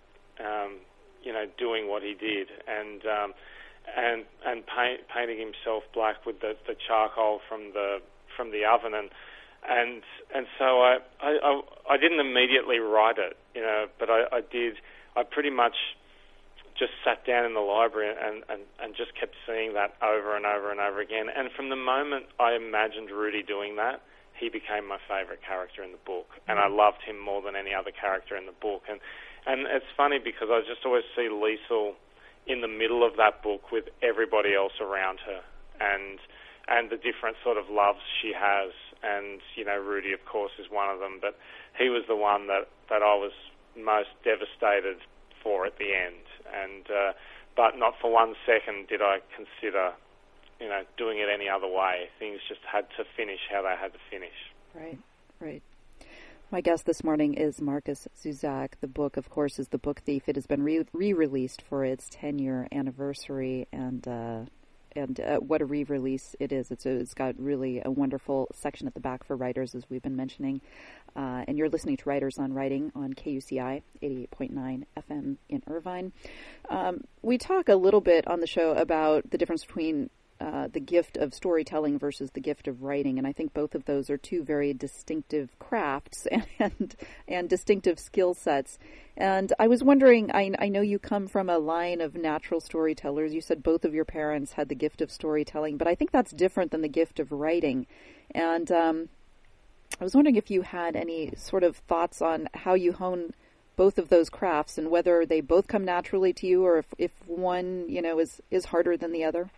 um, you know, doing what he did, and um, and and paint, painting himself black with the, the charcoal from the from the oven, and and and so I, I I didn't immediately write it, you know, but I, I did. I pretty much just sat down in the library and, and, and just kept seeing that over and over and over again. And from the moment I imagined Rudy doing that, he became my favourite character in the book. And I loved him more than any other character in the book. And and it's funny because I just always see Liesl in the middle of that book with everybody else around her, and and the different sort of loves she has. And, you know, Rudy, of course, is one of them. But he was the one that, that I was most devastated for at the end. And uh, but not for one second did I consider, you know, doing it any other way. Things just had to finish how they had to finish. Right, right. My guest this morning is Markus Zusak. The book, of course, is The Book Thief. It has been re- re-released for its ten-year anniversary, and uh, and uh, what a re-release it is. It's, a, it's got really a wonderful section at the back for writers, as we've been mentioning. Uh, and you're listening to Writers on Writing on K U C I eighty-eight point nine F M in Irvine. Um, we talk a little bit on the show about the difference between uh, the gift of storytelling versus the gift of writing, and I think both of those are two very distinctive crafts and and distinctive skill sets. And I was wondering, I, I know you come from a line of natural storytellers. You said both of your parents had the gift of storytelling, but I think that's different than the gift of writing. And um, I was wondering if you had any sort of thoughts on how you hone both of those crafts and whether they both come naturally to you, or if, if one, you know, is, is harder than the other.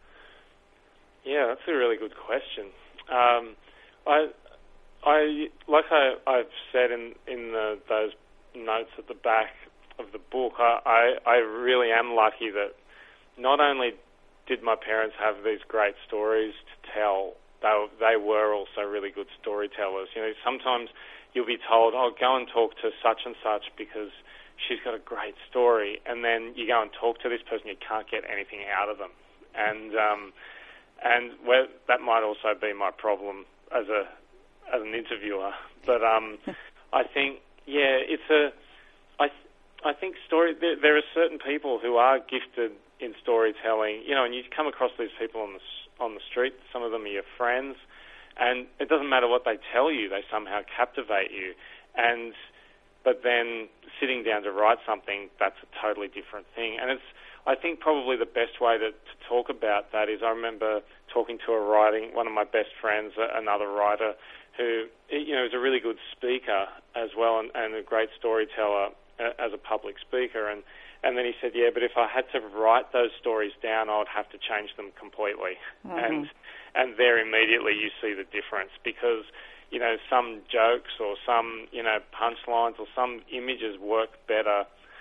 Yeah, that's a really good question. Um, I, I, like I, I've said in in the, those notes at the back of the book, I, I, I really am lucky that not only did my parents have these great stories to tell, they they were also really good storytellers. You know, sometimes you'll be told, oh, go and talk to such and such because she's got a great story. And then you go and talk to this person, you can't get anything out of them. And um, and where, that might also be my problem as a as an interviewer. But um, I think, yeah, it's a, I, I think story, there, there are certain people who are gifted in storytelling, you know, and you come across these people on the, on the street, some of them are your friends, and it doesn't matter what they tell you, they somehow captivate you. And but then sitting down to write something, that's a totally different thing. And it's, I think probably the best way to, to talk about that is I remember talking to a writing, one of my best friends, another writer, who, you know, is a really good speaker as well and, and a great storyteller as a public speaker. And, and then he said, yeah, but if I had to write those stories down, I would have to change them completely. Mm-hmm. And and there immediately you see the difference because, you know, some jokes or some, you know, punchlines or some images work better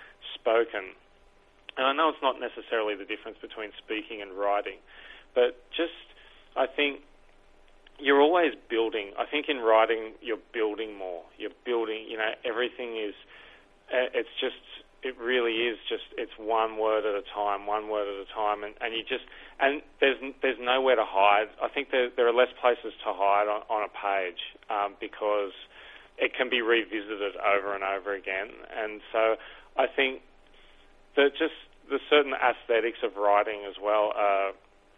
spoken. And I know it's not necessarily the difference between speaking and writing, but just, I think, you're always building. I think in writing, you're building more. You're building, you know, everything is, it's just, it really is just, it's one word at a time, one word at a time, and, and you just, and there's there's nowhere to hide. I think there, there are less places to hide on, on a page um, because it can be revisited over and over again. And so I think that just the certain aesthetics of writing as well are,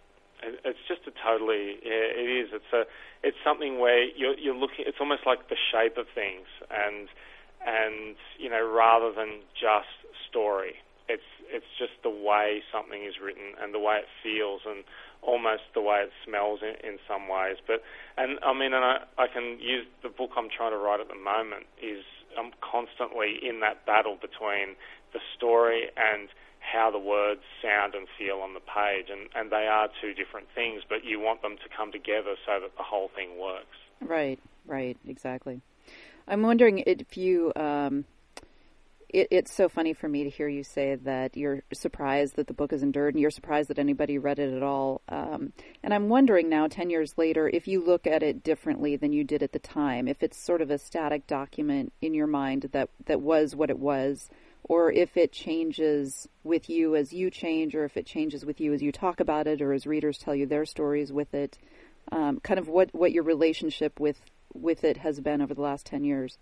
it's just a totally, yeah, it is. It's a, it's something where you're, you're looking. It's almost like the shape of things, and and you know, rather than just story, it's it's just the way something is written and the way it feels, and almost the way it smells in, in some ways. But and I mean, and I, I can use the book I'm trying to write at the moment is I'm constantly in that battle between the story and how the words sound and feel on the page, and, and they are two different things, but you want them to come together so that the whole thing works. Right, right, exactly. I'm wondering if you, um, it, it's so funny for me to hear you say that you're surprised that the book has endured and you're surprised that anybody read it at all. Um, and I'm wondering now, ten years later, if you look at it differently than you did at the time, if it's sort of a static document in your mind that, that was what it was, or if it changes with you as you change, or if it changes with you as you talk about it, or as readers tell you their stories with it, um, kind of what, what your relationship with with it has been over the last ten years.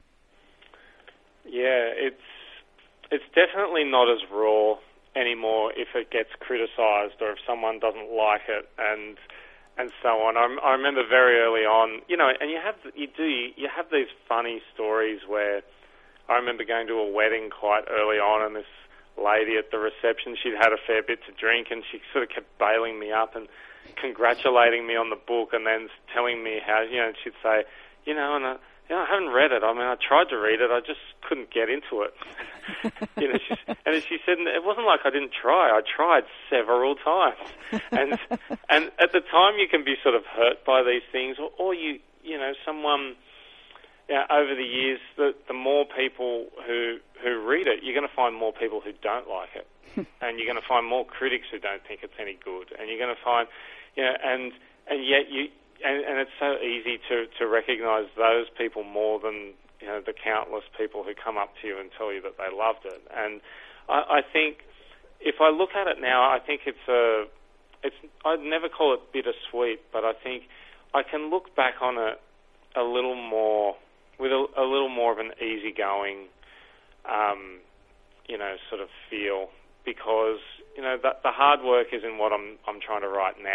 Yeah, it's it's definitely not as raw anymore if it gets criticised or if someone doesn't like it, and and so on. I, I remember very early on, you know, and you have you do you have these funny stories where. I remember going to a wedding quite early on, and this lady at the reception, she'd had a fair bit to drink, and she sort of kept bailing me up and congratulating me on the book, and then telling me how, you know, she'd say, you know, and I, you know, I haven't read it. I mean, I tried to read it, I just couldn't get into it. you know, she's, and she said, it wasn't like I didn't try. I tried several times, and and at the time you can be sort of hurt by these things, or, or you, you know, someone. Yeah, over the years, the, the more people who who read it, you're going to find more people who don't like it, and you're going to find more critics who don't think it's any good, and you're going to find, you know, and and yet you and, and it's so easy to to recognise those people more than you know the countless people who come up to you and tell you that they loved it. And I, I think if I look at it now, I think it's a it's I'd never call it bittersweet, but I think I can look back on it a little more. With a, a little more of an easygoing, um, you know, sort of feel, because you know the, the hard work is in what I'm I'm trying to write now,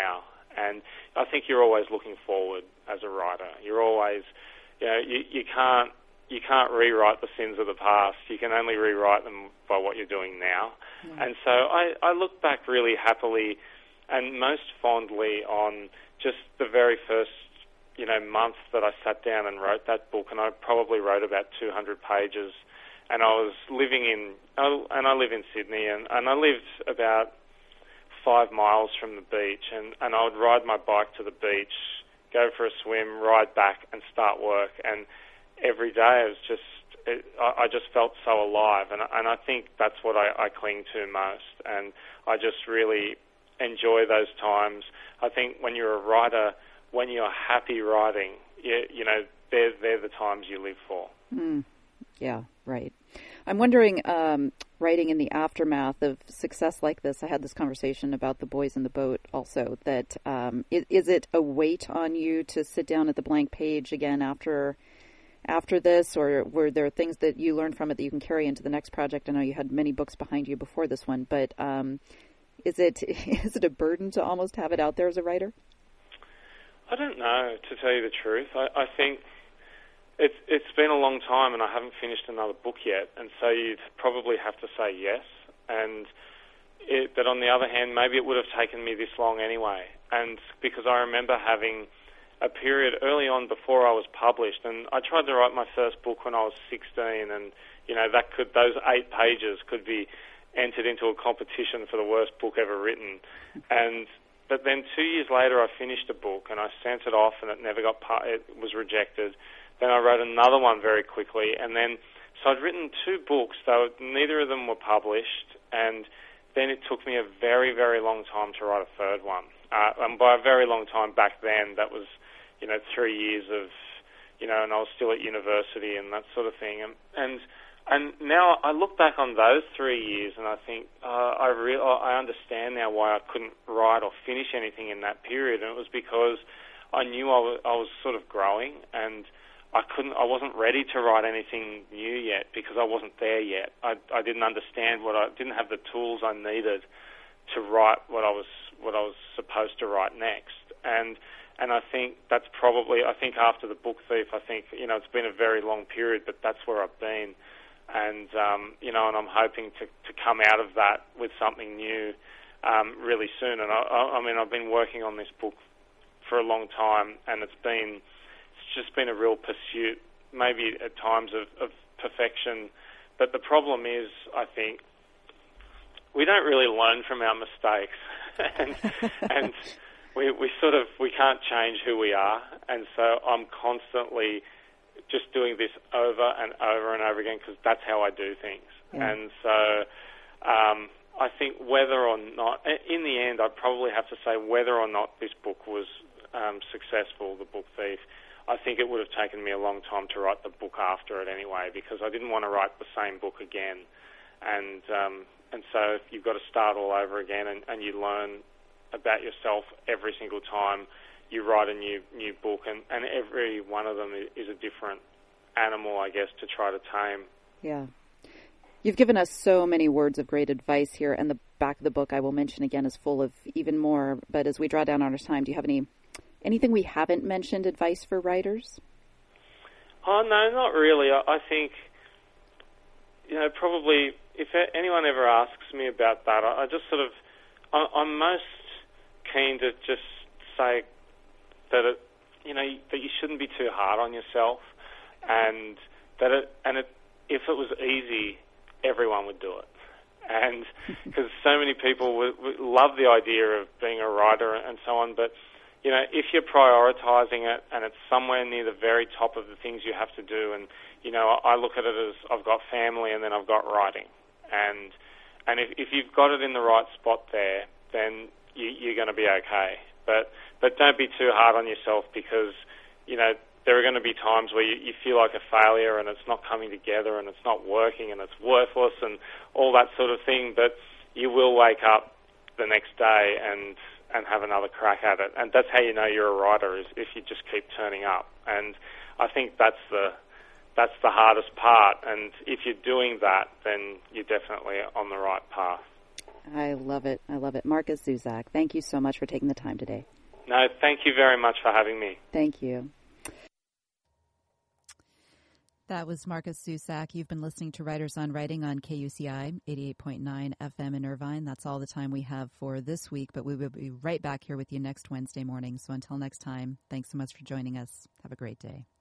And I think you're always looking forward as a writer. You're always, you know, you, you can't you can't rewrite the sins of the past. You can only rewrite them by what you're doing now. Yeah. And so I, I look back really happily and most fondly on just the very first, you know, month that I sat down and wrote that book, and I probably wrote about two hundred pages. And I was living in, and I live in Sydney, and, and I lived about five miles from the beach, and, and I would ride my bike to the beach, go for a swim, ride back, and start work. And every day it was just, it, I, I just felt so alive, and, and I think that's what I, I cling to most. And I just really enjoy those times. I think when you're a writer, when you're happy writing, you, you know, they're, they're the times you live for. Mm. Yeah, right. I'm wondering, um, writing in the aftermath of success like this, I had this conversation about The Boys in the Boat also, that um, is, is it a weight on you to sit down at the blank page again after after this, or were there things that you learned from it that you can carry into the next project? I know you had many books behind you before this one, but um, is it is it a burden to almost have it out there as a writer? I don't know, to tell you the truth. I, I think It's it's been a long time, and I haven't finished another book yet, and so you'd probably have to say yes. And it, but on the other hand, maybe it would have taken me this long anyway. And because I remember having a period early on before I was published, and I tried to write my first book when I was sixteen, and you know that could those eight pages could be entered into a competition for the worst book ever written. And but then two years later, I finished a book, and I sent it off, and it never got it was rejected. Then I wrote another one very quickly, and then, so I'd written two books, though neither of them were published, and then it took me a very, very long time to write a third one. Uh, and by a very long time back then, that was, you know, three years of, you know, and I was still at university and that sort of thing. And and, and now I look back on those three years, and I think uh, I re- I understand now why I couldn't write or finish anything in that period, and it was because I knew I was, I was sort of growing, and I couldn't. I wasn't ready to write anything new yet because I wasn't there yet. I, I didn't understand what I didn't have the tools I needed to write what I was what I was supposed to write next. And and I think that's probably. I think after The Book Thief, I think you know it's been a very long period, but that's where I've been. And um, you know, and I'm hoping to to come out of that with something new um, really soon. And I, I mean, I've been working on this book for a long time, and it's been. It's just been a real pursuit, maybe at times of, of perfection. But the problem is, I think, we don't really learn from our mistakes, and, and we, we sort of we can't change who we are. And so I'm constantly just doing this over and over and over again because that's how I do things. Yeah. And so um, I think whether or not, in the end, I'd probably have to say whether or not this book was um, successful, The Book Thief. I think it would have taken me a long time to write the book after it anyway, because I didn't want to write the same book again. And um, and so you've got to start all over again, and, and you learn about yourself every single time you write a new new book, and, and every one of them is a different animal, I guess, to try to tame. Yeah. You've given us so many words of great advice here, and the back of the book, I will mention again, is full of even more. But as we draw down on our time, do you have any anything we haven't mentioned, advice for writers? Oh, no, not really. I, I think, you know, probably if anyone ever asks me about that, I, I just sort of, I, I'm most keen to just say that it, you know, that you shouldn't be too hard on yourself, and that it, and it, if it was easy, everyone would do it. And because so many people would, would love the idea of being a writer and so on, but you know, if you're prioritising it and it's somewhere near the very top of the things you have to do, and you know, I look at it as I've got family and then I've got writing, and and if, if you've got it in the right spot there, then you, you're going to be okay. But but don't be too hard on yourself, because you know there are going to be times where you, you feel like a failure and it's not coming together and it's not working and it's worthless and all that sort of thing. But you will wake up the next day and. and have another crack at it. And that's how you know you're a writer, is if you just keep turning up. And I think that's the that's the hardest part. And if you're doing that, then you're definitely on the right path. I love it. I love it. Marcus Zusak, thank you so much for taking the time today. No, thank you very much for having me. Thank you. That was Marcus Zusak. You've been listening to Writers on Writing on K U C I eighty-eight point nine F M in Irvine. That's all the time we have for this week, but we will be right back here with you next Wednesday morning. So until next time, thanks so much for joining us. Have a great day.